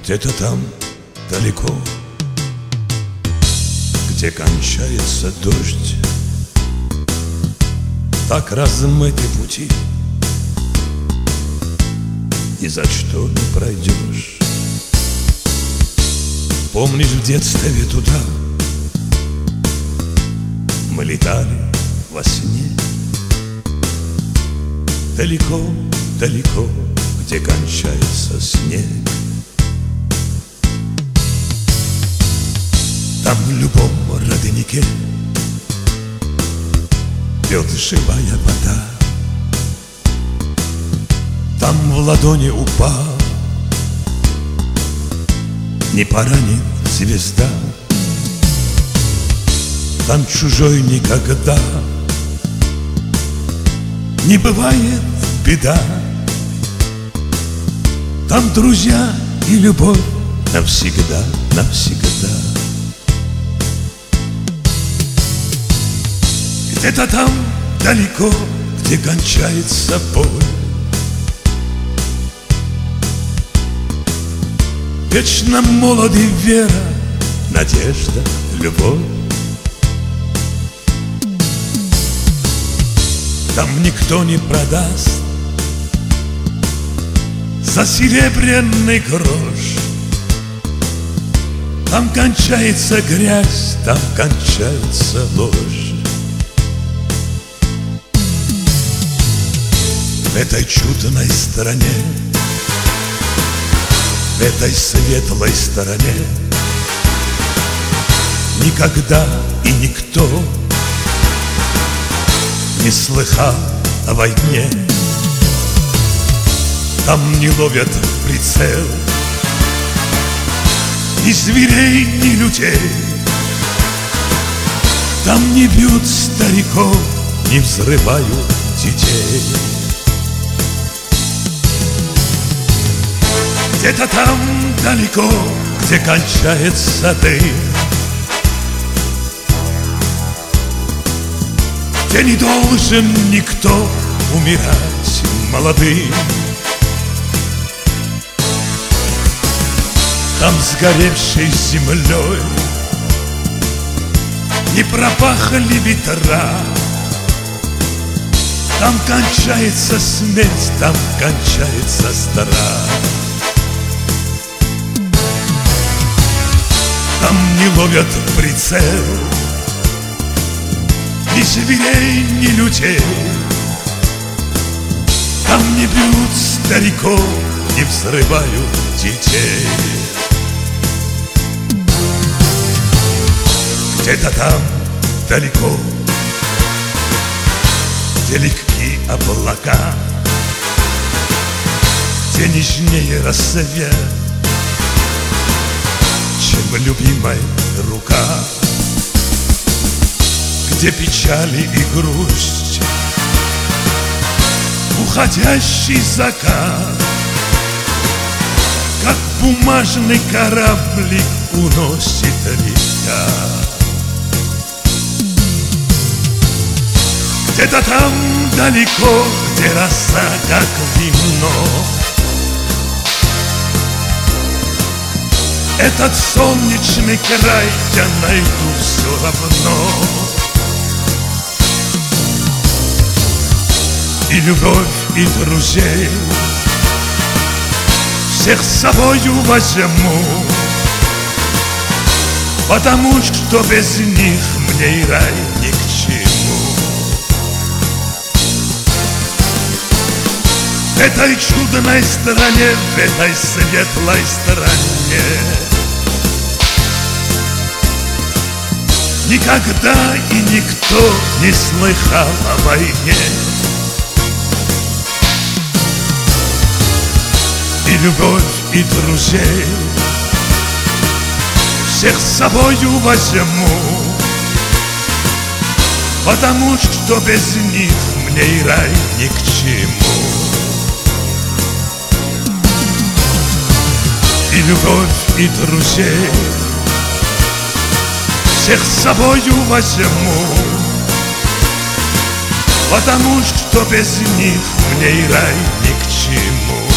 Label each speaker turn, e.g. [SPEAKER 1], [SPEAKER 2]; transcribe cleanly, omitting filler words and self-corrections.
[SPEAKER 1] Где-то там далеко, где кончается дождь, так размыты пути, ни за что не пройдешь. Помнишь, в детстве туда мы летали во сне? Далеко, далеко, где кончается снег. Там в любом роднике бьет живая вода. Там в ладони упал, не поранит звезда. Там чужой никогда не бывает беда. Там друзья и любовь навсегда, навсегда. Где-то там далеко, где кончается боль, вечно молоды вера, надежда, любовь. Там никто не продаст за серебряный грош. Там кончается грязь, там кончается ложь. В этой чудной стороне, в этой светлой стороне никогда и никто не слыхал о войне. Там не ловят в прицел ни зверей, ни людей. Там не бьют стариков, не взрывают детей. Где-то там далеко, где кончается дым, где не должен никто умирать молодым. Там сгоревшей землей не пропахали ветра. Там кончается смерть, там кончается страх. Там не ловят в прицел ни зверей, ни людей. Там не бьют стариков, не взрывают детей. Где-то там далеко, где легкие облака, где нежнее рассвет, чем любимая рука. Где печали и грусть, уходящий закат, как бумажный кораблик уносит река. Где-то там далеко, где роса, как вино, этот солнечный край я найду все равно. И любовь, и друзей всех с собою возьму, потому что без них мне и рай ни к чему. В этой чудной стране, в этой светлой стране никогда и никто не слыхал о войне. И любовь, и друзей всех с собою возьму, потому что без них мне и рай ни к чему. И любовь, и друзей всех с собою возьму, потому что без них мне и рай ни к чему.